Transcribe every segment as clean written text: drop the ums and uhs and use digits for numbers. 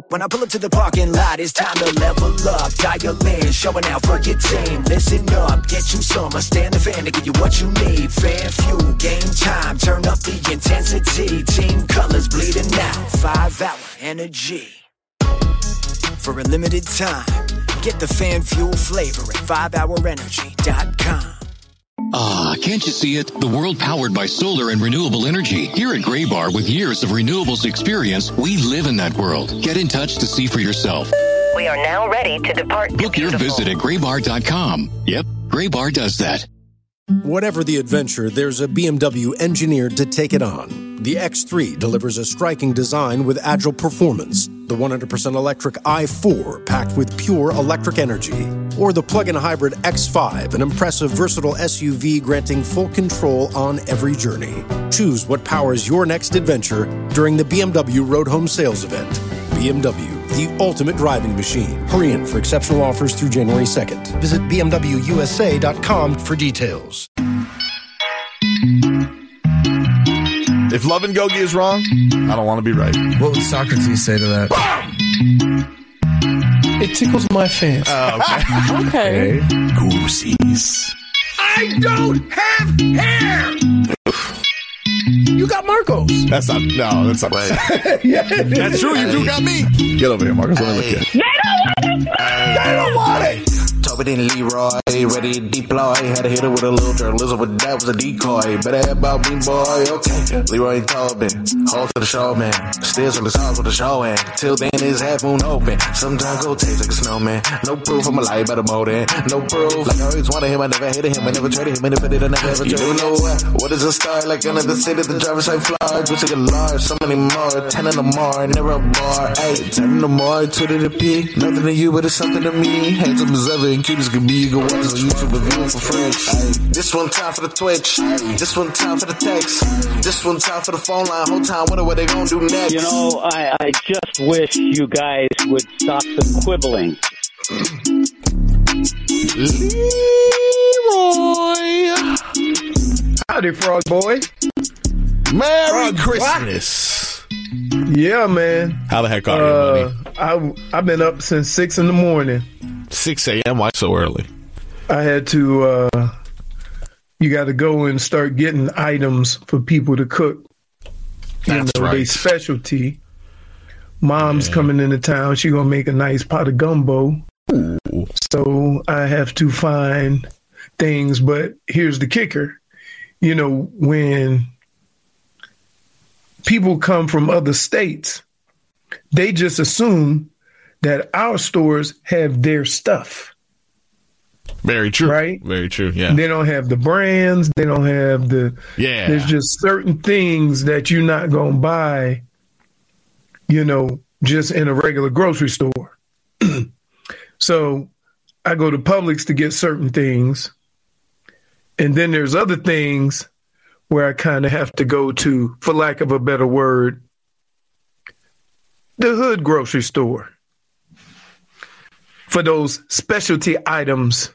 When I pull up to the parking lot, it's time to level up. Dial in, showing out for your team. Listen up, get you some. Stand the fan to give you what you need. Fan fuel, game time, turn up the intensity. Team colors bleeding out, 5-hour energy. For a limited time, get the fan fuel flavor at 5hourenergy.com. Ah, can't you see it? The world powered by solar and renewable energy. Here at Graybar, with years of renewables experience, we live in that world. Get in touch to see for yourself. We are now ready to depart. Book your visit at graybar.com. Yep, Graybar does that. Whatever the adventure, there's a BMW engineered to take it on. The X3 delivers a striking design with agile performance. The 100% electric i4 packed with pure electric energy. Or the plug-in hybrid X5, an impressive, versatile SUV granting full control on every journey. Choose what powers your next adventure during the BMW Road Home Sales Event. BMW, the ultimate driving machine. Hurry in for exceptional offers through January 2nd. Visit BMWUSA.com for details. If Love and Gogi is wrong, I don't want to be right. What would Socrates say to that? It tickles my fancy. Okay. Goosies. I don't have hair! You got Marcos. That's not right. Yeah, That's true. You do got me. Get over here, Marcos. Let me look at you. They don't want it. Tobin and Leroy, ready to deploy. Had to hit it with a little journalism, but that was a decoy. Better have about me, boy. Okay. Leroy and Tobin, hold to the show, man. Still on the songs with the show, and till then it's half moon open. Sometimes go taste like a snowman. No proof I'm alive by the motor. No proof. Like I always wanted him, I never hated him, I never traded him, and if I did, I never ever traded him. You know what is a star? Like another city, the driver's side flies. We took a large, so many more. 10 in the more, never a bar. 8, 10 in the more, 2 to the P. Nothing to you, but it's something to me. Handsome as ever, and cute as can be. You can watch us on YouTube and view it for free. This one time for the Twitch. This one time for the text. This one time for the phone line. Whole time, wonder what they gonna do next. You know, I just wish you guys would stop the quibbling. Leroy. Howdy, Frog Boy. Merry Christmas. Yeah, man. How the heck are you, buddy? I've been up since 6 in the morning. 6 a.m.? Why so early? I had to, you got to go and start getting items for people to cook. That's right. They specialty. Mom's coming into town. She going to make a nice pot of gumbo. Ooh. So I have to find things. But here's the kicker. You know, when people come from other states, they just assume that our stores have their stuff. Very true. Right? Very true, yeah. They don't have the brands. They don't have the... Yeah. There's just certain things that you're not going to buy, you know, just in a regular grocery store. So I go to Publix to get certain things. And then there's other things where I kind of have to go to, for lack of a better word, the hood grocery store for those specialty items.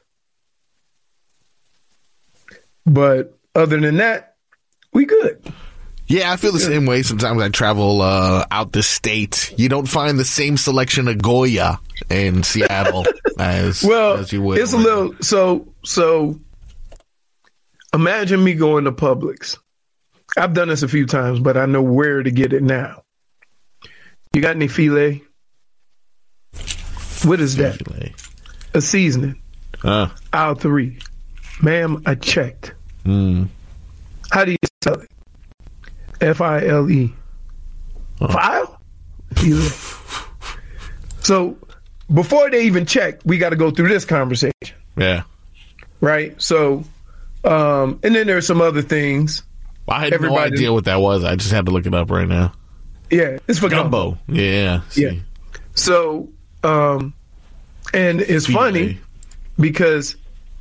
But other than that, we good. Yeah, I feel the same way. Sometimes I travel out the state. You don't find the same selection of Goya in Seattle as you would. It's a little so imagine me going to Publix. I've done this a few times, but I know where to get it now. You got any filet? What is that? Filet. A seasoning. Aisle 3. Ma'am, I checked. How do you spell it? F-I-L-E. File? Filet. So before they even check, we got to go through this conversation. Yeah. Right? So, and then there's some other things. I had no idea what that was. I just had to look it up right now. Yeah, it's for gumbo. Yeah. Yeah. So, and it's funny because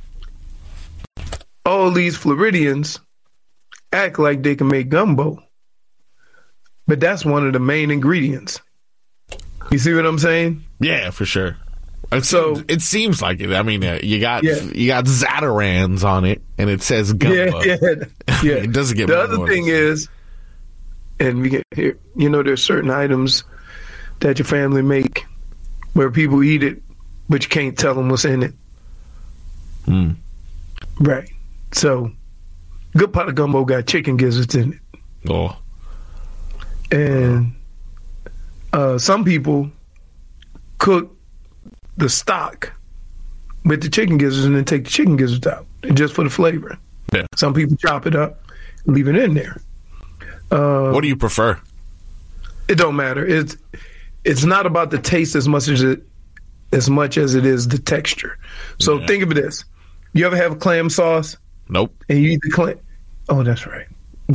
all these Floridians act like they can make gumbo, but that's one of the main ingredients. You see what I'm saying? Yeah, for sure. It seems like it. I mean, you got Zatarans on it, and it says gumbo. Yeah. It doesn't get. The other thing is, and we get here. You know, there's certain items that your family make where people eat it, but you can't tell them what's in it. Right. So, good pot of gumbo got chicken gizzards in it. Oh. And some people cook the stock with the chicken gizzards and then take the chicken gizzards out just for the flavor. Yeah. Some people chop it up, leave it in there. What do you prefer? It don't matter. It's not about the taste as much as it is the texture. So think of this. You ever have clam sauce? Nope. And you eat the clam. Oh, that's right.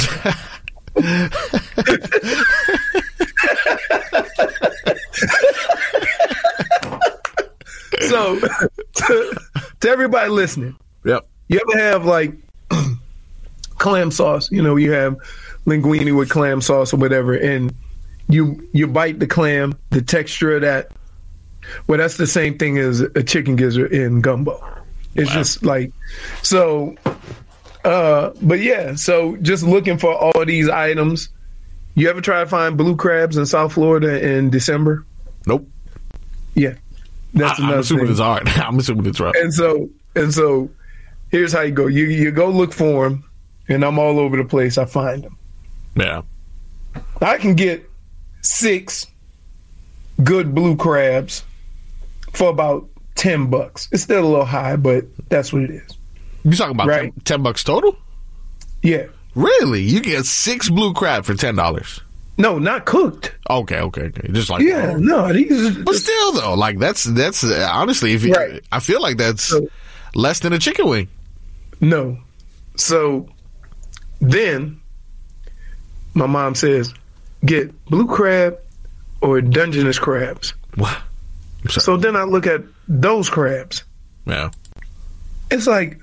So, to everybody listening, yep. You ever have like clam sauce? You know, you have linguine with clam sauce or whatever, and you bite the clam, the texture of that. Well, that's the same thing as a chicken gizzard in gumbo. It's just like so. But yeah, so just looking for all these items. You ever try to find blue crabs in South Florida in December? Nope. Yeah. I'm assuming it's hard. I'm assuming it's rough. And so here's how you go. You go look for them, and I'm all over the place. I find them. Yeah. I can get 6 good blue crabs for about $10. It's still a little high, but that's what it is. You talking about right? $10 total? Yeah. Really? You get 6 blue crab for $10? No, not cooked. Okay. Just like but still though, like that's honestly, if you, right. I feel like that's less than a chicken wing. No, so then my mom says, get blue crab or Dungeness crabs. What? So then I look at those crabs. Yeah, it's like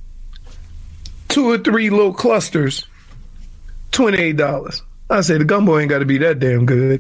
2 or 3 little clusters, $28. I say the gumbo ain't got to be that damn good.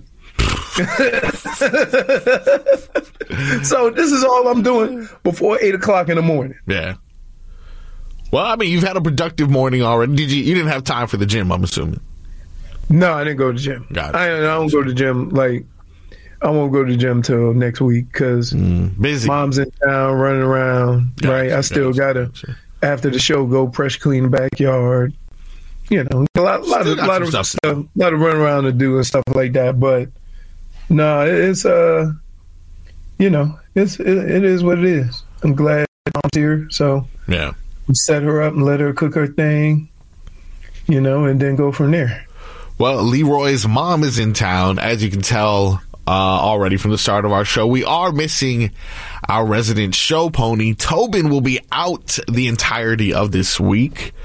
So this is all I'm doing before 8:00 in the morning. Yeah. Well, I mean, you've had a productive morning already. You didn't have time for the gym, I'm assuming. No, I didn't go to the gym. Got it. I don't go to the gym. Like, I won't go to the gym till next week because busy. Mom's in town running around. Right. I still gotta after the show go pressure clean the backyard. You know, a lot of stuff, a lot of run around to do and stuff like that. But no, it's you know, it is what it is. I'm glad Mom's here, so yeah, we set her up and let her cook her thing, you know, and then go from there. Well, Leroy's mom is in town, as you can tell already from the start of our show. We are missing our resident show pony. Tobin will be out the entirety of this week.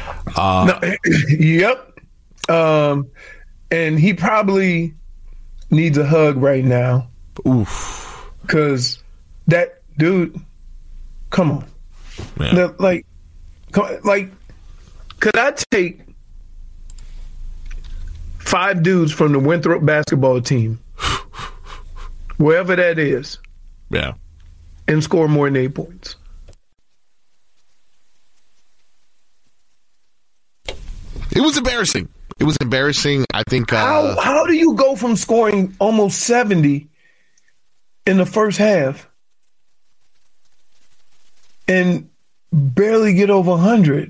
Yep. And he probably needs a hug right now. Oof. Because that dude, come on. Yeah. Like, could I take 5 dudes from the Winthrop basketball team, wherever that is, yeah, and score more than 8 points? It was embarrassing. I think. How do you go from scoring almost 70 in the first half and barely get over 100?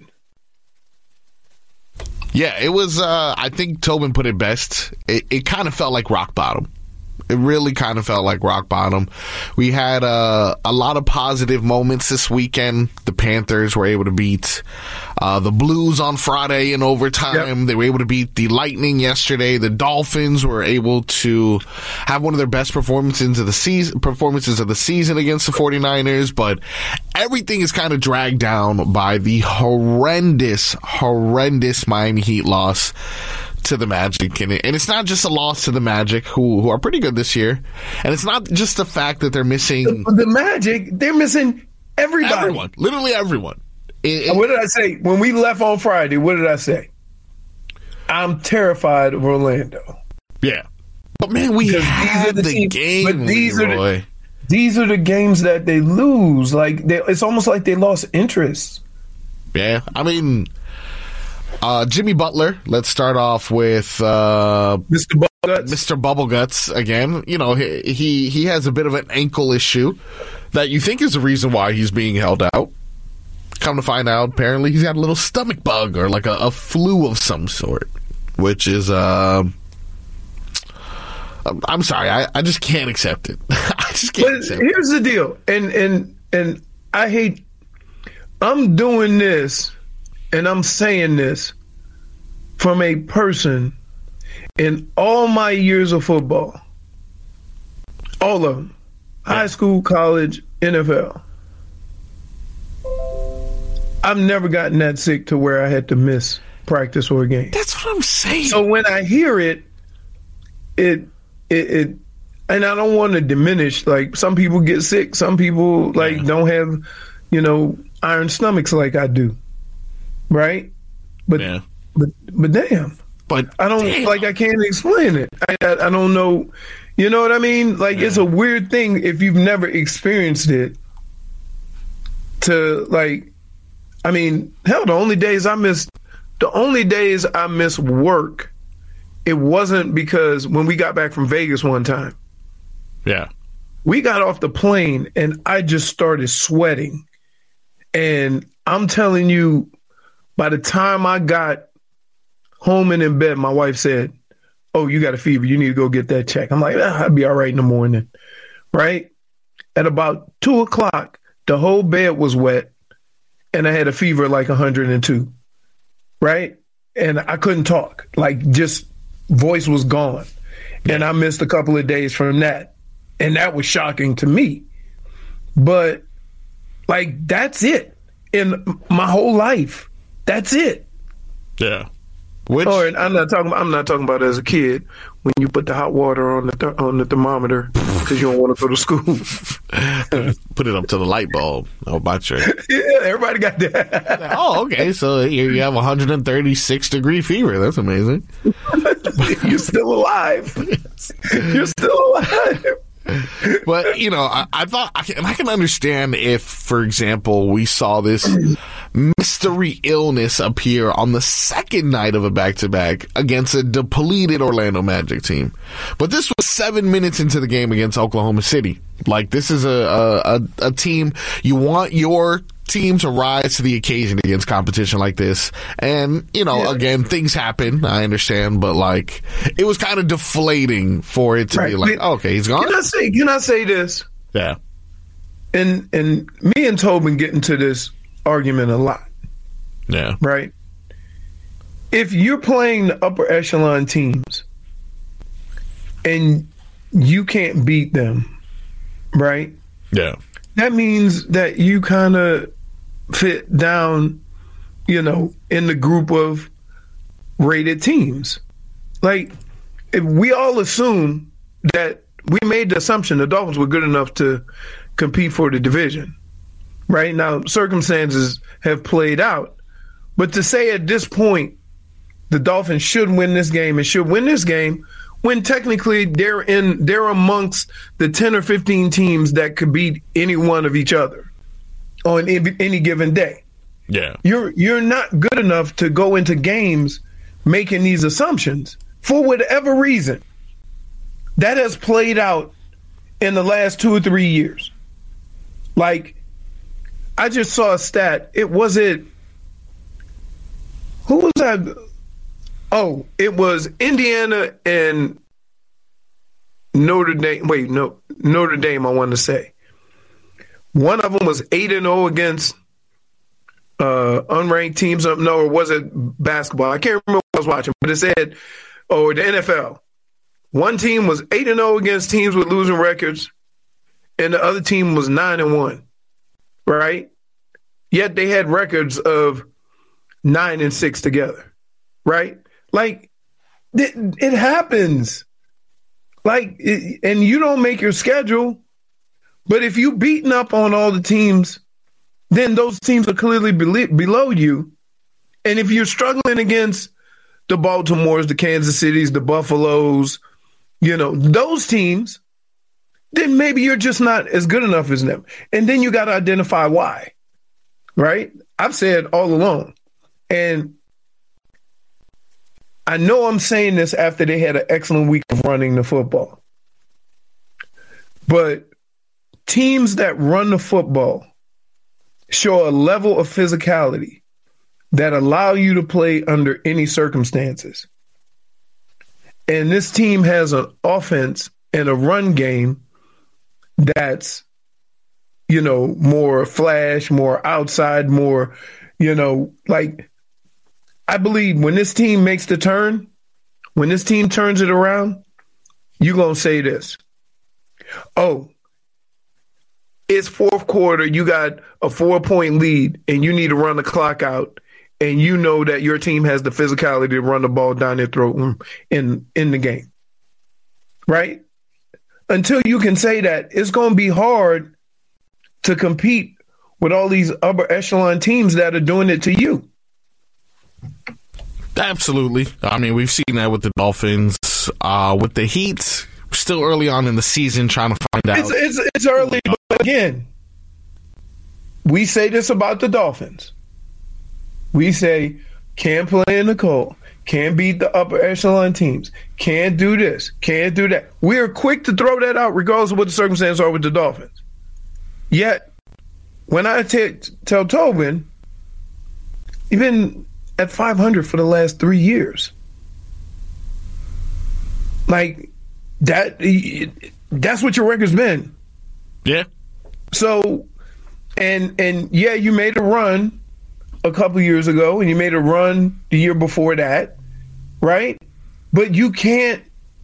Yeah, it was. I think Tobin put it best. It kind of felt like rock bottom. It really kind of felt like rock bottom. We had a lot of positive moments this weekend. The Panthers were able to beat the Blues on Friday in overtime. Yep. They were able to beat the Lightning yesterday. The Dolphins were able to have one of their best performances of the season against the 49ers. But everything is kind of dragged down by the horrendous Miami Heat loss to the Magic, and it's not just a loss to the Magic, who are pretty good this year, and it's not just the fact that they're missing the Magic. They're missing everybody, literally everyone. What did I say when we left on Friday? What did I say? I'm terrified of Orlando. Yeah, but man, we had the game. But these are the games that they lose. Like it's almost like they lost interest. Yeah, I mean. Jimmy Butler, let's start off with Mr. Guts. Mr. Bubble Guts again. You know, he has a bit of an ankle issue that you think is the reason why he's being held out. Come to find out, apparently he's got a little stomach bug or like a flu of some sort, which is I'm sorry, I just can't accept it. I just can't accept it. Here's the deal, and I hate. I'm doing this, and I'm saying this from a person in all my years of football, all of them, high school, college, NFL. I've never gotten that sick to where I had to miss practice or a game. That's what I'm saying. So when I hear it, and I don't want to diminish, like, some people get sick, some people don't have, iron stomachs like I do, right? But damn, I don't I can't explain it. I don't know, you know what I mean? Like, it's a weird thing if you've never experienced it. Hell, the only days I missed work, it wasn't because when we got back from Vegas one time. Yeah. We got off the plane and I just started sweating. And I'm telling you, by the time I got home and in bed, my wife said, "Oh, you got a fever. You need to go get that checked." I'm like, I'll be all right in the morning. Right? At about 2:00, the whole bed was wet. And I had a fever like 102, right? And I couldn't talk, just voice was gone. And I missed a couple of days from that. And that was shocking to me. But that's it in my whole life. That's it. Yeah. And I'm not talking about as a kid when you put the hot water on the thermometer because you don't want to go to school. Put it up to the light bulb. Oh, my trick. Yeah, everybody got that. Oh, okay. So you have 136-degree fever. That's amazing. You're still alive. You're still alive. But, I thought, I can understand if, for example, we saw this mystery illness appear on the second night of a back-to-back against a depleted Orlando Magic team. But this was 7 minutes into the game against Oklahoma City. This is a team, you want your team to rise to the occasion against competition like this. And, again, things happen. I understand. But, it was kind of deflating for it to be okay, he's gone. Can I say this? Yeah. And me and Tobin get into this argument a lot. Yeah. Right? If you're playing the upper echelon teams and you can't beat them, right? Yeah. That means that you kind of fit down, in the group of rated teams. If we all assume that we made the assumption the Dolphins were good enough to compete for the division. Right? Now, circumstances have played out. But to say at this point the Dolphins should win this game and should win this game when technically they're amongst the 10 or 15 teams that could beat any one of each other on any given day. Yeah. You're not good enough to go into games making these assumptions for whatever reason. That has played out in the last 2 or 3 years. I just saw a stat. Who was that? Oh, it was Indiana and Notre Dame. Wait, no, Notre Dame, I want to say. One of them was 8-0 against unranked teams. No, or was it basketball? I can't remember what I was watching, but it said, the NFL. One team was 8-0 against teams with losing records, and the other team was 9-1, right? Yet they had records of 9-6 together, right? It happens. And you don't make your schedule, but if you beating up on all the teams, then those teams are clearly below you. And if you're struggling against the Baltimores, the Kansas Cities, the Buffaloes, those teams, then maybe you're just not as good enough as them. And then you got to identify why, right? I've said all along. And I know I'm saying this after they had an excellent week of running the football. But teams that run the football show a level of physicality that allow you to play under any circumstances. And this team has an offense and a run game that's, more flash, more outside, more, I believe when this team makes the turn, when this team turns it around, you're going to say this. Oh, it's fourth quarter, you got a 4-point lead, and you need to run the clock out, and you know that your team has the physicality to run the ball down their throat in the game. Right? Until you can say that, it's going to be hard to compete with all these upper echelon teams that are doing it to you. Absolutely. I mean, we've seen that with the Dolphins. With the Heat, still early on in the season trying to find out. It's early, but again, we say this about the Dolphins. We say, can't play in the cold, can't beat the upper echelon teams, can't do this, can't do that. We are quick to throw that out regardless of what the circumstances are with the Dolphins. Yet, when I tell Tobin, you've been at 500 for the last 3 years. Like, that's what your record's been. Yeah. So, and yeah, you made a run a couple years ago, and you made a run the year before that, right? But you can't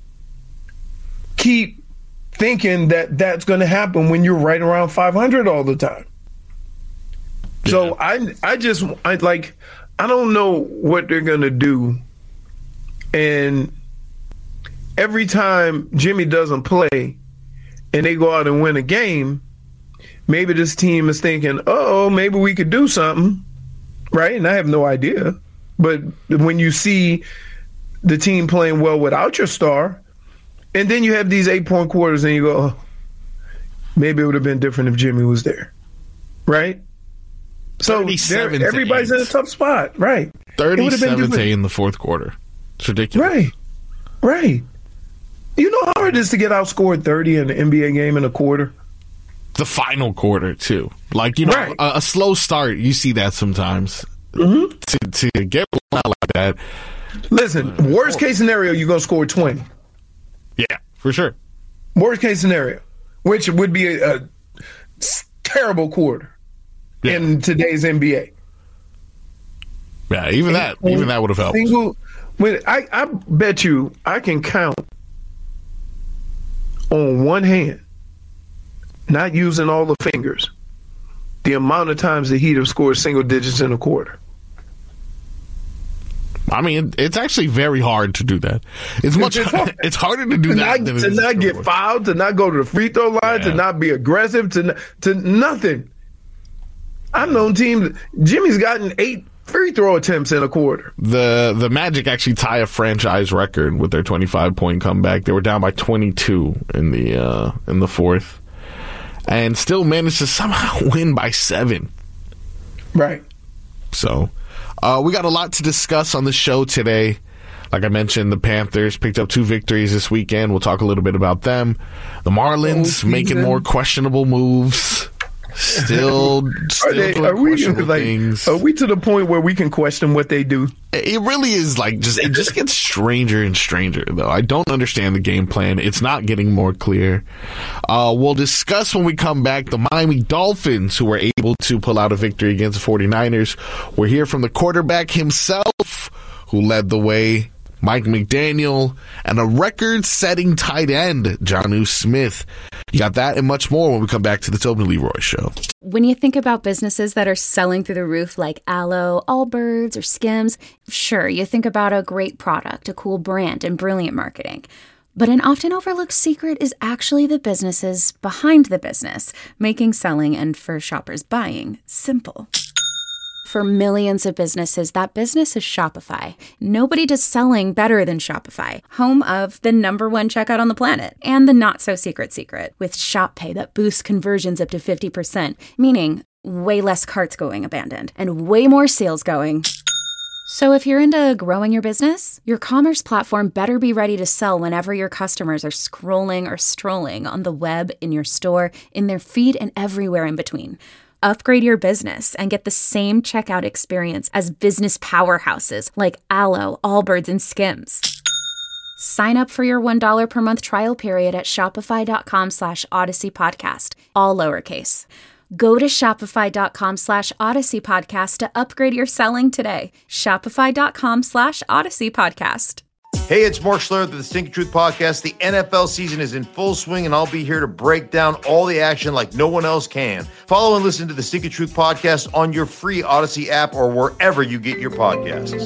keep thinking that that's going to happen when you're right around 500 all the time. Yeah. So I don't know what they're going to do. And every time Jimmy doesn't play and they go out and win a game, maybe this team is thinking, oh, maybe we could do something, right? And I have no idea. But when you see the team playing well without your star, and then you have these 8-point quarters and you go, oh, maybe it would have been different if Jimmy was there, right? So everybody's in a tough spot, right? 37-8 in the fourth quarter. It's ridiculous. Right. You know how hard it is to get outscored 30 in an NBA game in a quarter? The final quarter, too. Like, right. a slow start, you see that sometimes. Mm-hmm. To get out like that. Listen, worst case scenario, you're going to score 20. Yeah, for sure. Worst case scenario, which would be a terrible quarter in today's NBA. Yeah, even that would have helped. I bet you I can count on one hand, not using all the fingers, the amount of times the Heat have scored single digits in a quarter. I mean, it's actually very hard to do that. It's harder to do that than to not get fouled, to not go to the free throw line, to not be aggressive, to nothing. I've known teams. Jimmy's gotten 8 free throw attempts in a quarter. The Magic actually tie a franchise record with their 25-point comeback. They were down by 22 in the fourth, and still managed to somehow win by 7. Right. So. We got a lot to discuss on the show today. Like I mentioned, the Panthers picked up 2 victories this weekend. We'll talk a little bit about them. The Marlins making more questionable moves. Still doing questionable things. Are we to the point where we can question what they do? It really is it just gets stranger and stranger, though. I don't understand the game plan. It's not getting more clear. We'll discuss when we come back the Miami Dolphins, who were able to pull out a victory against the 49ers. We'll hear from the quarterback himself, who led the way, Mike McDaniel, and a record-setting tight end, Jonnu Smith. You got that and much more when we come back to the Tobin Leroy Show. When you think about businesses that are selling through the roof like Aloe, Allbirds, or Skims, sure, you think about a great product, a cool brand, and brilliant marketing. But an often overlooked secret is actually the businesses behind the business, making selling and for shoppers buying simple. For millions of businesses, that business is Shopify. Nobody does selling better than Shopify, home of the #1 checkout on the planet and the not-so-secret secret with Shop Pay that boosts conversions up to 50%, meaning way less carts going abandoned and way more sales going So if you're into growing your business, your commerce platform better be ready to sell whenever your customers are scrolling or strolling on the web, in your store, in their feed, and everywhere in between. Upgrade your business and get the same checkout experience as business powerhouses like Allo, Allbirds, and Skims. Sign up for your $1 per month trial period at shopify.com/Odyssey Podcast, all lowercase. Go to shopify.com/Odyssey Podcast to upgrade your selling today. Shopify.com/Odyssey Podcast. Hey, it's Mark Schlereth of the Stinking Truth Podcast. The NFL season is in full swing, and I'll be here to break down all the action like no one else can. Follow and listen to the Stinking Truth Podcast on your free Odyssey app or wherever you get your podcasts.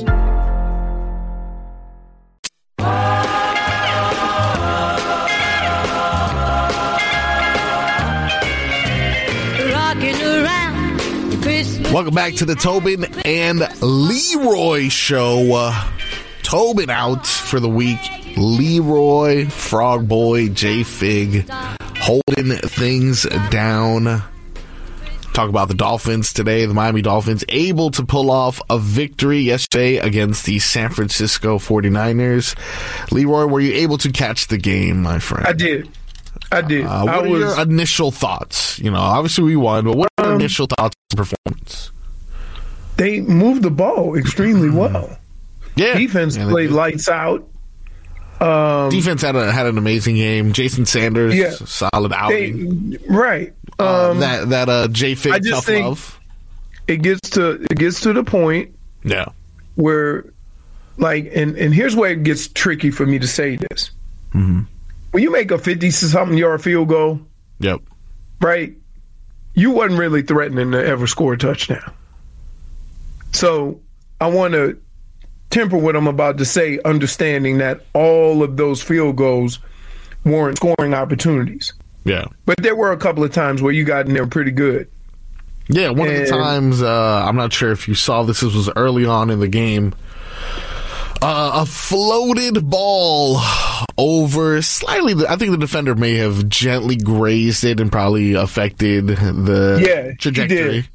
Welcome back to the Tobin and Leroy Show. Tobin out for the week. Leroy, Frog Boy, J-Fig holding things down. Talk about the Dolphins today. The Miami Dolphins able to pull off a victory yesterday against the San Francisco 49ers. Leroy, were you able to catch the game, my friend? I did. What are your initial thoughts? You know, obviously we won, but what are your initial thoughts on the performance? They moved the ball extremely well. Yeah. Defense played lights out. Defense had an amazing game. Jason Sanders, solid outing. That J-Fig tough love. It gets to the point where, like, and here's where it gets tricky for me to say this. Mm-hmm. When you make a 50-something yard field goal, right, you wasn't really threatening to ever score a touchdown. So I want to temper what I'm about to say, understanding that all of those field goals weren't scoring opportunities. Yeah. But there were a couple of times where you got in there pretty good. Yeah, one of the times, I'm not sure if you saw this was early on in the game, a floated ball over slightly. I think the defender may have gently grazed it and probably affected the trajectory.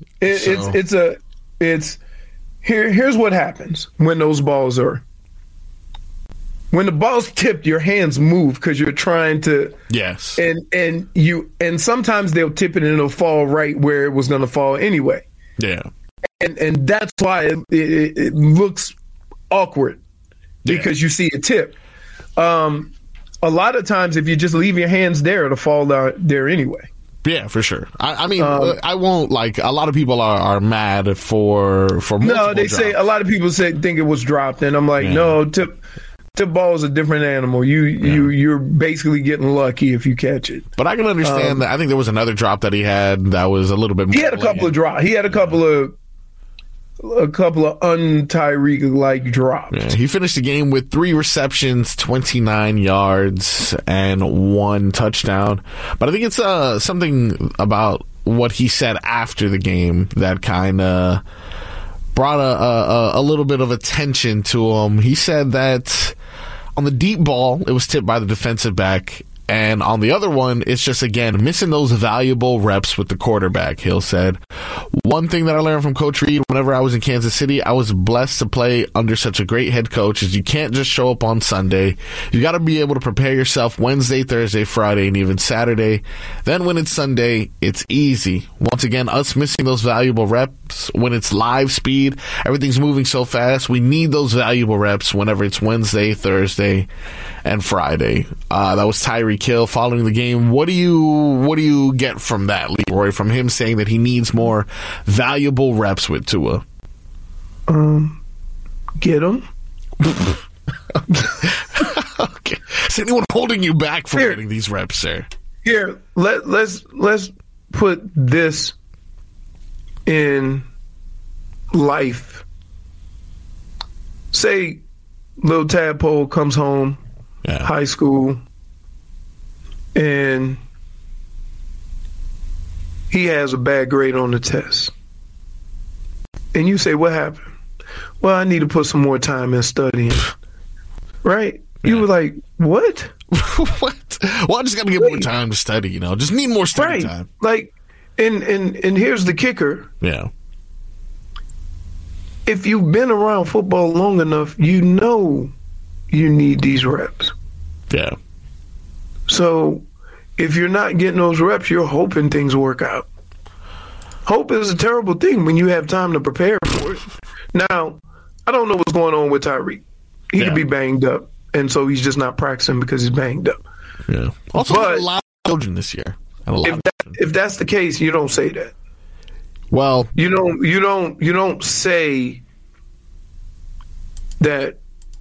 Here's what happens when those balls are. When the ball's tipped, your hands move because you're trying to. Yes. And sometimes they'll tip it and it'll fall right where it was going to fall anyway. Yeah. And that's why it looks awkward because you see a tip. A lot of times, if you just leave your hands there, it'll fall down there anyway. Yeah, for sure. I mean, I won't like. A lot of people are mad for no. They drops. say a lot of people think it was dropped, and I'm like, no. Tip ball is a different animal. You're basically getting lucky if you catch it. But I can understand that. I think there was another drop that he had that was a little bit more. He had a couple of drops. He had a couple of un-Tyreek-like drops. Yeah, he finished the game with 3 receptions, 29 yards, and 1 touchdown. But I think it's something about what he said after the game that kind of brought a little bit of attention to him. He said that on the deep ball, it was tipped by the defensive back. And on the other one, it's just, again, missing those valuable reps with the quarterback, Hill said. One thing that I learned from Coach Reed whenever I was in Kansas City, I was blessed to play under such a great head coach, is you can't just show up on Sunday. You got to be able to prepare yourself Wednesday, Thursday, Friday, and even Saturday. Then when it's Sunday, it's easy. Once again, us missing those valuable reps when it's live speed, everything's moving so fast. We need those valuable reps whenever it's Wednesday, Thursday, and Friday. That was Tyreek Hill following the game. What do you get from that, Leroy? From him saying that he needs more valuable reps with Tua. Get him. Okay. Is anyone holding you back from getting these reps, sir? Here, let's put this in life. Say, little tadpole comes home. High school, and he has a bad grade on the test. And you say, what happened? Well, I need to put some more time in studying. Right? Yeah. You were like, what? What? Well, I just got to get more time to study, just need more study time. Like, and here's the kicker. Yeah. if you've been around football long enough, you know you need these reps. Yeah. So if you're not getting those reps, you're hoping things work out. Hope is a terrible thing when you have time to prepare for it. Now, I don't know what's going on with Tyreek. He could be banged up, and so he's just not practicing because he's banged up. Yeah. Also, a lot of children this year. If that's the case, you don't say that. Well, you don't say that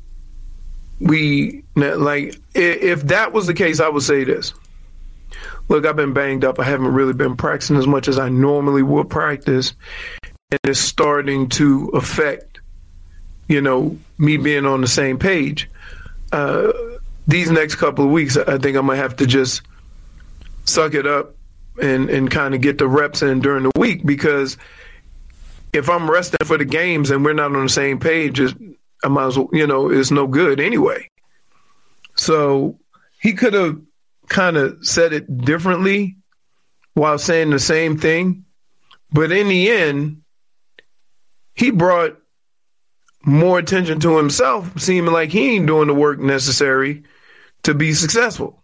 if that was the case, I would say this. Look, I've been banged up. I haven't really been practicing as much as I normally would practice, and it's starting to affect, me being on the same page. These next couple of weeks, I think I'm gonna have to just suck it up and kind of get the reps in during the week, because if I'm resting for the games and we're not on the same page, I might as well, it's no good anyway. So he could have kind of said it differently while saying the same thing. But in the end, he brought more attention to himself, seeming like he ain't doing the work necessary to be successful.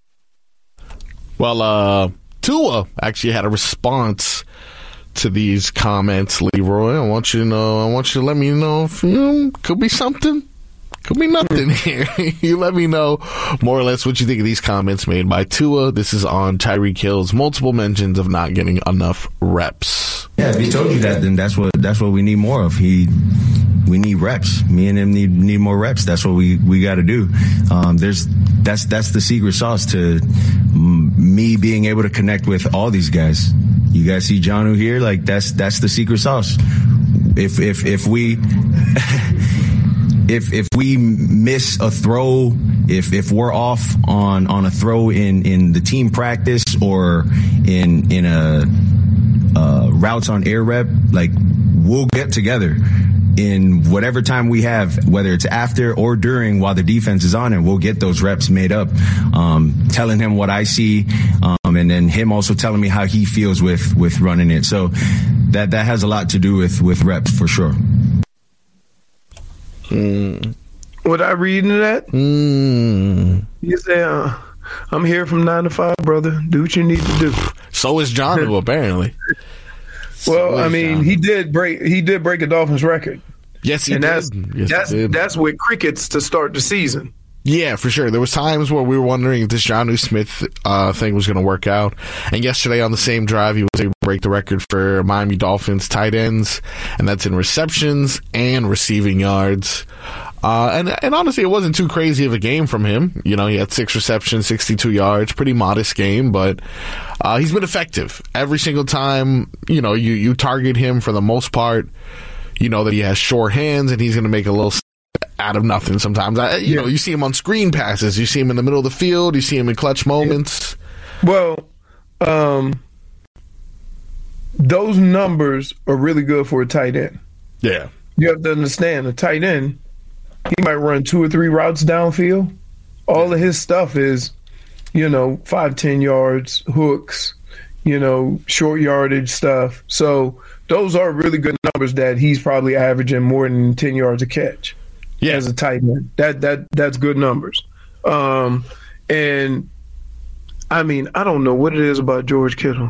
Well, Tua actually had a response to these comments, Leroy. I want you to let me know if could be something. Could be nothing here. You let me know more or less what you think of these comments made by Tua. This is on Tyreek Hill's multiple mentions of not getting enough reps. Yeah, if he told you that, then that's what we need more of. We need reps. Me and him need more reps. That's what we got to do. That's the secret sauce to me being able to connect with all these guys. You guys see Jonnu here? Like that's the secret sauce. If we if we miss a throw, if we're off on a throw in the team practice or in a routes on air rep, like we'll get together in whatever time we have, whether it's after or during while the defense is on, and we'll get those reps made up, telling him what I see, and then him also telling me how he feels with running it. So that has a lot to do with reps for sure. Would I read into that? You say, I'm here from 9 to 5, brother. Do what you need to do. So is Jonnu, apparently. Well, I mean, he did break a Dolphins record. Yes, he did. That's with crickets to start the season. Yeah, for sure. There was times where we were wondering if this Jonnu Smith thing was going to work out. And yesterday on the same drive, he was able to break the record for Miami Dolphins tight ends, and that's in receptions and receiving yards. And honestly, it wasn't too crazy of a game from him. He had 6 receptions, 62 yards, pretty modest game, but he's been effective every single time. You target him for the most part. You know that he has short hands and he's going to make a little out of nothing sometimes. You see him on screen passes. You see him in the middle of the field. You see him in clutch moments. Well, those numbers are really good for a tight end. Yeah. You have to understand, a tight end, he might run 2 or 3 routes downfield. All of his stuff is, 5-10 yards, hooks, short yardage stuff. So those are really good numbers that he's probably averaging more than 10 yards a catch. Yeah. As a tight end. That's good numbers. And I mean, I don't know what it is about George Kittle.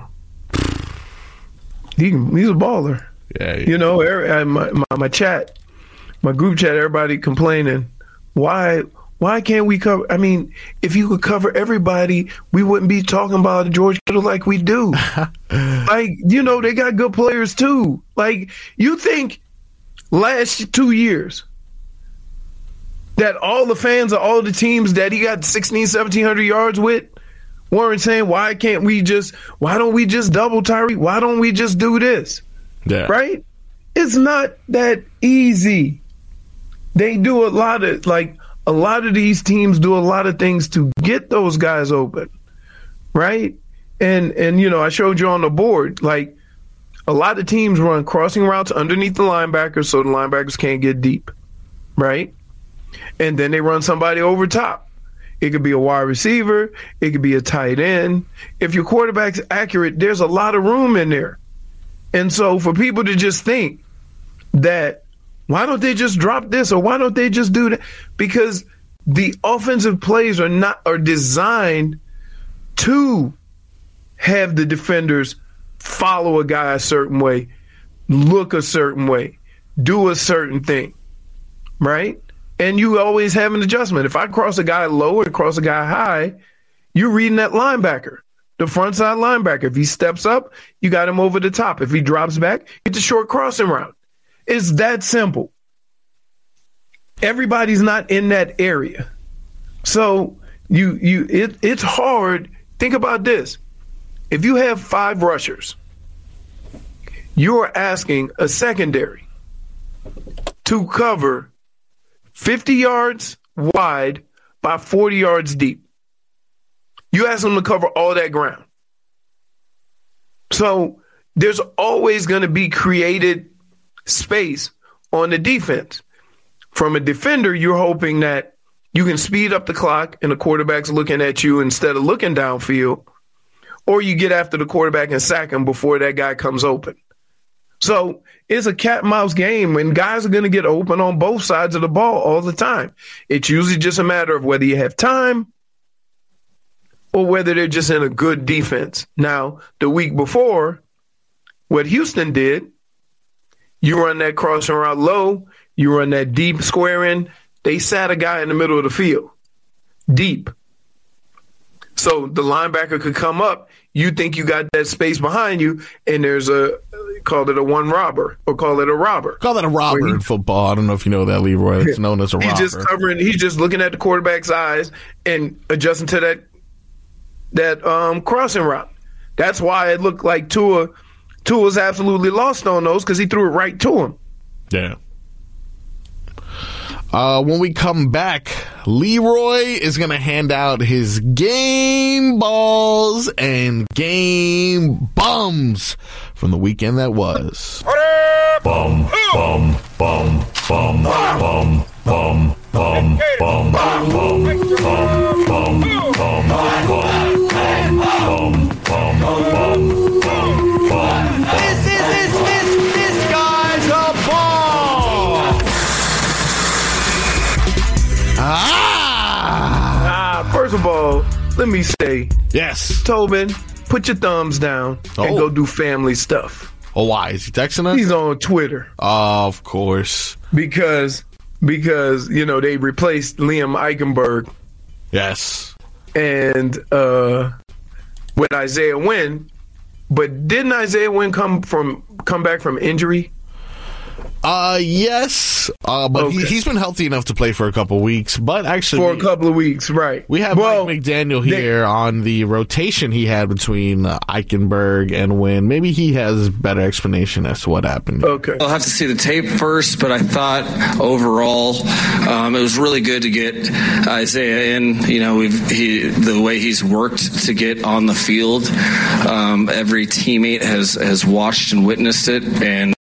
He's a baller. Yeah. My chat, my group chat, everybody complaining, why can't we cover? I mean, if you could cover everybody, we wouldn't be talking about George Kittle like we do. They got good players too. Like, you think last 2 years that all the fans of all the teams that he got 1,700 yards with weren't saying, why don't we just double Tyreek? Why don't we just do this? Yeah. Right? It's not that easy. They do a lot of these teams do a lot of things to get those guys open. Right? And I showed you on the board, like, a lot of teams run crossing routes underneath the linebackers so the linebackers can't get deep. Right? And then they run somebody over top. It could be a wide receiver. It could be a tight end. If your quarterback's accurate, there's a lot of room in there. And so for people to just think that Why don't they just drop this, or why don't they just do that? Because the offensive plays are designed to have the defenders follow a guy a certain way, look a certain way, do a certain thing, right? And you always have an adjustment. If I cross a guy low and cross a guy high, you're reading that linebacker, the front side linebacker. If he steps up, you got him over the top. If he drops back, it's a short crossing route. It's that simple. Everybody's not in that area. So it's hard. Think about this. If you have 5 rushers, you're asking a secondary to cover 50 yards wide by 40 yards deep. You ask them to cover all that ground. So there's always going to be created space on the defense. From a defender, you're hoping that you can speed up the clock and the quarterback's looking at you instead of looking downfield, or you get after the quarterback and sack him before that guy comes open. So it's a cat and mouse game, and guys are going to get open on both sides of the ball all the time. It's usually just a matter of whether you have time or whether they're just in a good defense. Now, the week before, what Houston did, you run that crossing route low, you run that deep square in, they sat a guy in the middle of the field, deep. So the linebacker could come up. You think you got that space behind you, and there's call it a one robber, or call it a robber. Call that a robber in football. I don't know if you know that, Leroy. It's known as a robber. He's just looking at the quarterback's eyes and adjusting to that crossing route. That's why it looked like Tua's absolutely lost on those, because he threw it right to him. Yeah. When we come back, Leroy is going to hand out his game balls and game bums from the weekend that was. Bum, bum, bum, bum, bum, bum, bum, bum, bum, bum, bum, bum, bum, bum, bum, bum. This guy's a ball. First of all, let me say, yes, Tobin, put your thumbs down and go do family stuff. Oh, why? Is he texting us? He's on Twitter. Of course. Because they replaced Liam Eichenberg. Yes. And with Isaiah Wynn. But didn't Isaiah Wynn come back from injury? Yes, but okay. He's been healthy enough to play for a couple of weeks. But actually, for a couple of weeks, right? We have Mike McDaniel here on the rotation he had between Eichenberg and Wynn. Maybe he has better explanation as to what happened. Okay, I'll have to see the tape first, but I thought overall it was really good to get Isaiah in. The way he's worked to get on the field, every teammate has watched and witnessed it, and.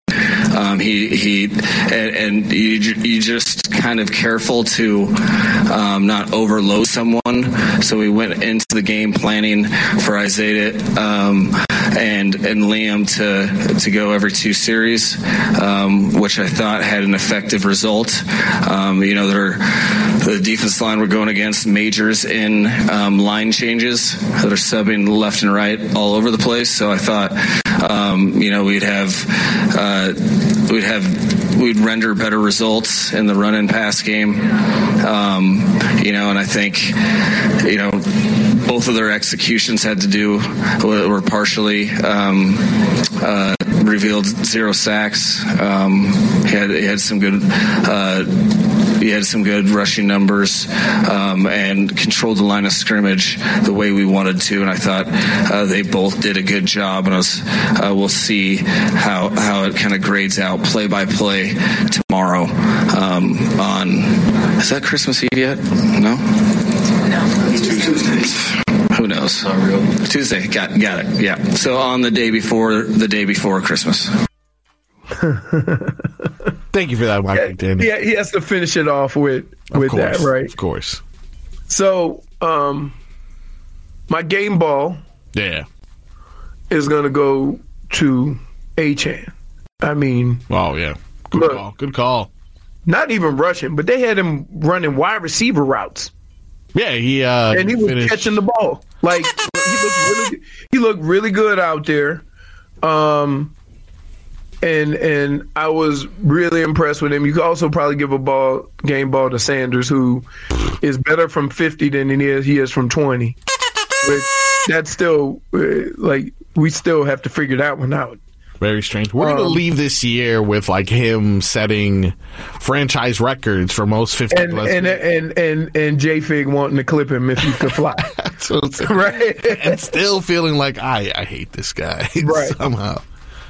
You just kind of careful to not overload someone. So we went into the game planning for Isaiah and Liam to go every 2 series, which I thought had an effective result. The defense line were going against majors in line changes that are subbing left and right all over the place. So I thought we'd render better results in the run and pass game. And I think, both of their executions were partially revealed 0 sacks. He had some good rushing numbers and controlled the line of scrimmage the way we wanted to, and I thought they both did a good job. And we'll see how it kind of grades out play by play tomorrow. Is that Christmas Eve yet? No. It's Tuesday. Who knows? Tuesday. Got it. Yeah. So on the day before Christmas. Thank you for that, Mike McDaniel. Yeah, he has to finish it off with that, right? Of course. So, my game ball is going to go to Achane. I mean... Oh, yeah. Good call. not even rushing, but they had him running wide receiver routes. Yeah, he was finished catching the ball. Like he looked really good out there. And I was really impressed with him. You could also probably give a game ball to Sanders, who is better from 50 than he is from 20. But that's still we still have to figure that one out. Very strange. We're going to leave this year with like him setting franchise records for most 50 plus. And J-Fig wanting to clip him if he could fly. Right? And still feeling like I hate this guy somehow.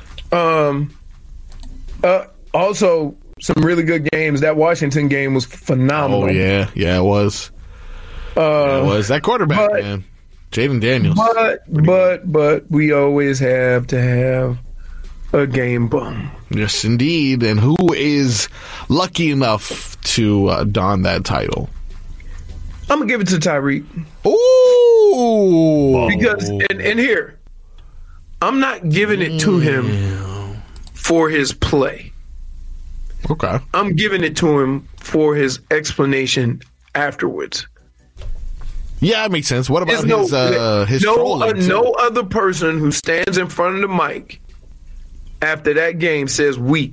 Also, some really good games. That Washington game was phenomenal. Oh yeah, it was. It was that quarterback, man, Jaden Daniels. But we always have to have a game bum. Yes, indeed. And who is lucky enough to don that title? I'm gonna give it to Tyreek. Ooh, because and here, I'm not giving it to him for his play. Okay. I'm giving it to him for his explanation afterwards. Yeah, that makes sense. What about his trolling? No other person who stands in front of the mic after that game says we.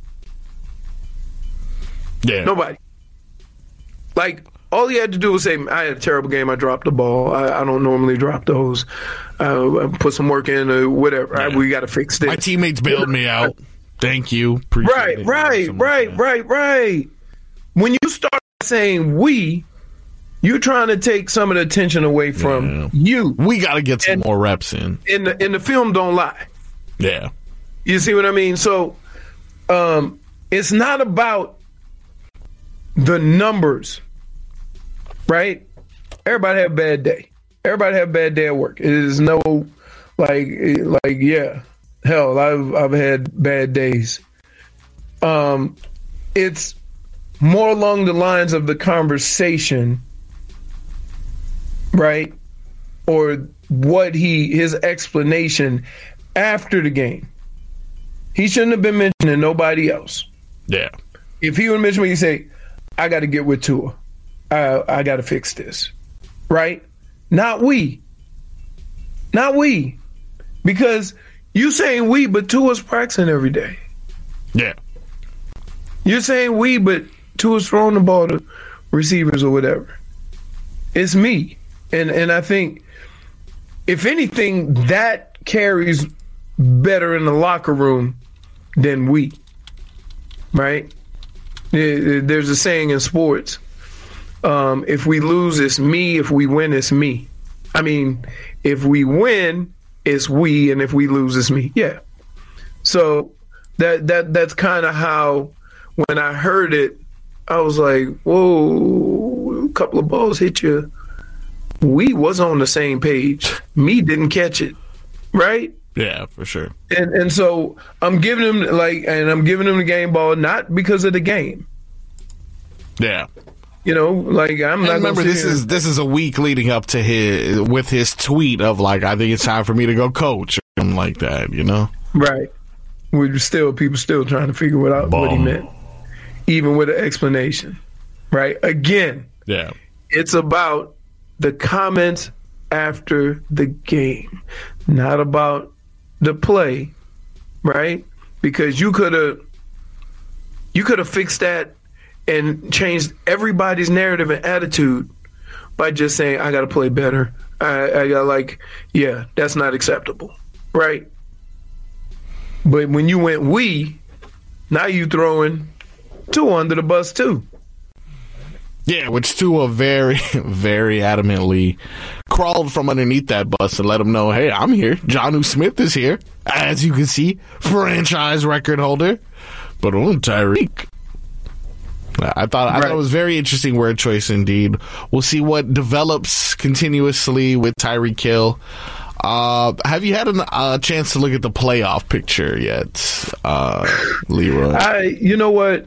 Yeah. Nobody. Like, all he had to do was say, I had a terrible game. I dropped the ball. I don't normally drop those. I put some work in or whatever. Yeah. We got to fix this. My teammates bailed me out. Thank you. Appreciate it. Right. When you start saying we, you're trying to take some of the attention away from you. We got to get some more reps in. And the film don't lie. Yeah. You see what I mean? So it's not about the numbers, right? Everybody have a bad day. Everybody have a bad day at work. It is no yeah. Hell, I've had bad days. It's more along the lines of the conversation, right? Or what his explanation after the game. He shouldn't have been mentioning nobody else. Yeah. If he would mention me, he'd say, I got to get with Tua. I got to fix this. Right? Not we. Because you saying we, but Tua's practicing every day. Yeah. You're saying we, but Tua's throwing the ball to receivers or whatever. It's me. And I think, if anything, that carries better in the locker room than we. Right? There's a saying in sports, if we lose, it's me. If we win, it's me. I mean, if we win, it's we, and if we lose, it's me. Yeah. So that's kind of how, when I heard it, I was like, whoa, a couple of balls hit you. We was on the same page. Me didn't catch it. Right? Yeah, for sure. And so I'm giving him the game ball, not because of the game. Yeah. You know, like, I'm not. Remember, this is a week leading up to his tweet of like, I think it's time for me to go coach or something like that. You know, right? People still trying to figure out what he meant, even with an explanation. Right? Again, yeah, it's about the comments after the game, not about the play, right? Because you could have fixed that and changed everybody's narrative and attitude by just saying, I got to play better. I got that's not acceptable, right? But when you went we, now you throwing Tua under the bus too. Yeah, which Tua very, very adamantly crawled from underneath that bus and let him know, hey, I'm here. Jonnu Smith is here. As you can see, franchise record holder. But Tyreek. I thought it was very interesting word choice indeed. We'll see what develops continuously with Tyreek Hill. Have you had a chance to look at the playoff picture yet, Leroy? You know what?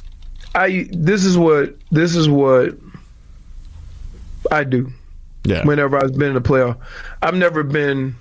This is what I do. Yeah. Whenever I've been in the playoff, I've never been.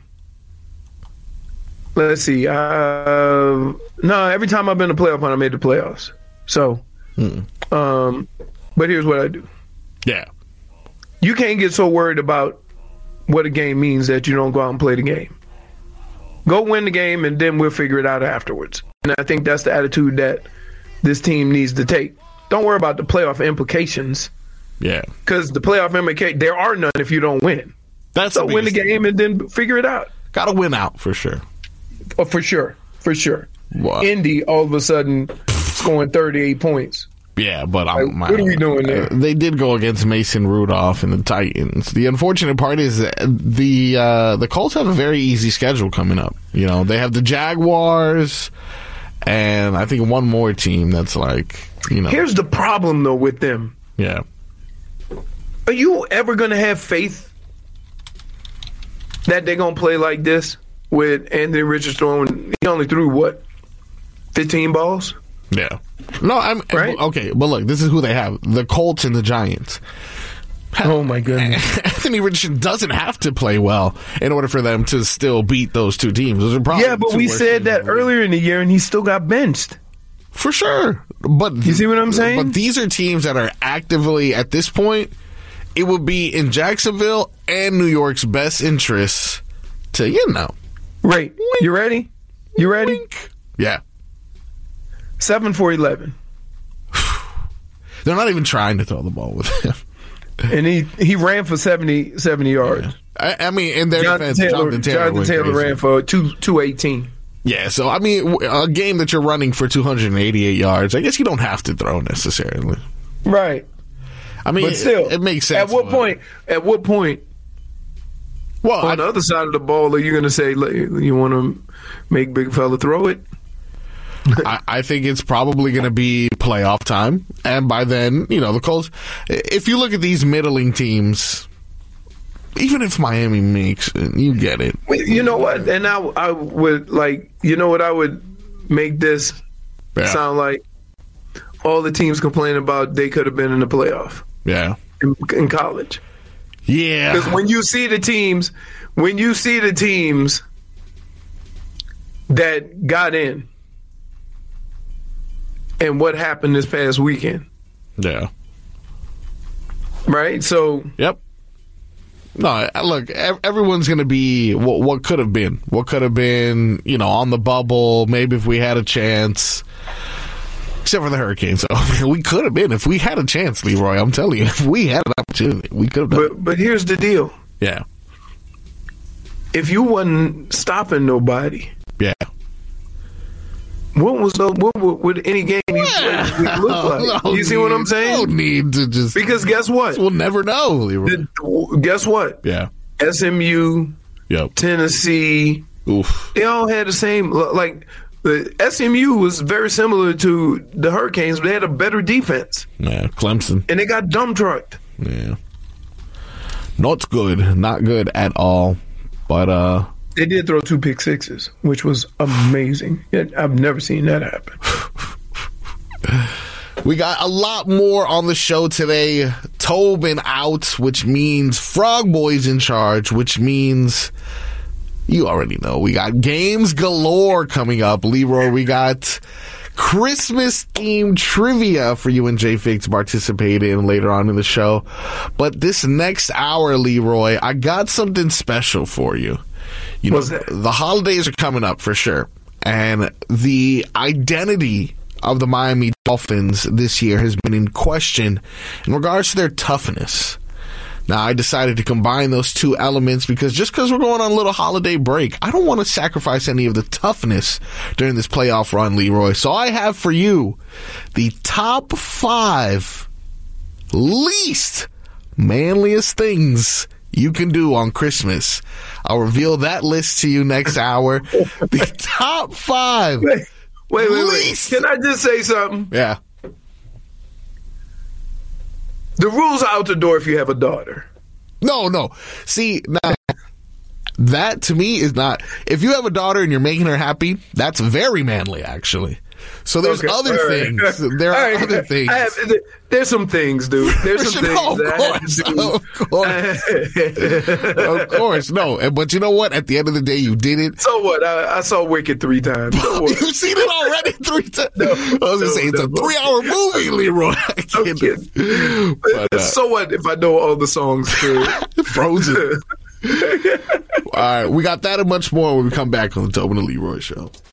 Let's see. No, every time I've been in the playoff, I made the playoffs. So But here's what I do. Yeah. You can't get so worried about what a game means that you don't go out and play the game. Go win the game, and then we'll figure it out afterwards. And I think that's the attitude that this team needs to take. Don't worry about the playoff implications. Yeah. Because the playoff implications, there are none if you don't win. So win the game and then figure it out. Got to win out for sure. Oh, for sure. Wow. Indy, all of a sudden, scoring 38 points. Yeah, but what are we doing there? They did go against Mason Rudolph and the Titans. The unfortunate part is that the Colts have a very easy schedule coming up. You know, they have the Jaguars and I think one more team that's like, you know. Here's the problem, though, with them. Yeah. Are you ever going to have faith that they're going to play like this with Anthony Richardson throwing? He only threw, what, 15 balls? Yeah. No, I'm right? Okay, but look, this is who they have. The Colts and the Giants. Oh, my goodness. Anthony Richardson doesn't have to play well in order for them to still beat those two teams. Those are probably but we said that earlier in the year, and he still got benched. For sure. But you see what I'm saying? But these are teams that are actively, at this point, it would be in Jacksonville and New York's best interests to, you know. Right. You ready? You ready? Wink. Yeah. 7 for 11. They're not even trying to throw the ball with him. And he ran for 70 yards. Yeah. I mean, in their defense, Jonathan Taylor ran for 218. Yeah, so, I mean, a game that you're running for 288 yards, I guess you don't have to throw necessarily. Right. I mean, but still, it makes sense. At what point, well, on the other side of the ball, are you going to say, you want to make big fella throw it? I think it's probably going to be playoff time. And by then, you know, the Colts, if you look at these middling teams, even if Miami makes it, you get it. You know what? And I would, like, you know what I would make this sound like? All the teams complain about they could have been in the playoff. Yeah. In college. Yeah. Because when you see the teams that got in, and what happened this past weekend. Yeah. Right? So. Yep. No, look, everyone's going to be what could have been. What could have been, you know, on the bubble, maybe if we had a chance. Except for the Hurricanes. So we could have been. If we had a chance, Leroy, I'm telling you, if we had an opportunity, we could have done it. But here's the deal. Yeah. If you wasn't stopping nobody. Yeah. What would any game you play look like? You see what I'm saying? No need to just. Because guess what? We'll never know, Leroy. Guess what? Yeah. SMU, Tennessee. Oof. They all had the same, like, the SMU was very similar to the Hurricanes, but they had a better defense. Yeah, Clemson. And they got dump trucked. Yeah. Not good. Not good at all. But, they did throw 2 pick sixes, which was amazing. I've never seen that happen. We got a lot more on the show today. Tobin out, which means Frog Boy's in charge, which means you already know. We got games galore coming up. Leroy, we got Christmas-themed trivia for you and Jay Fig to participate in later on in the show. But this next hour, Leroy, I got something special for you. You know, the holidays are coming up for sure. And the identity of the Miami Dolphins this year has been in question in regards to their toughness. Now, I decided to combine those two elements because just because we're going on a little holiday break, I don't want to sacrifice any of the toughness during this playoff run, Leroy. So I have for you the top 5 least manliest things you can do on Christmas. I'll reveal that list to you next hour. The top 5. Wait. Can I just say something? Yeah. The rules are out the door if you have a daughter. No. See, now, that to me is not. If you have a daughter and you're making her happy, that's very manly, actually. So there's other things. There are other things. There's some things, dude. There's some things that I had to do. Of course. No. But you know what? At the end of the day, you did it. So what? I saw Wicked 3 times. So what? You've seen it already 3 times? I was going to say, it's a 3-hour movie, Leroy. But, so what if I know all the songs too? Frozen. All right. We got that and much more when we come back on the Tobin and Leroy Show.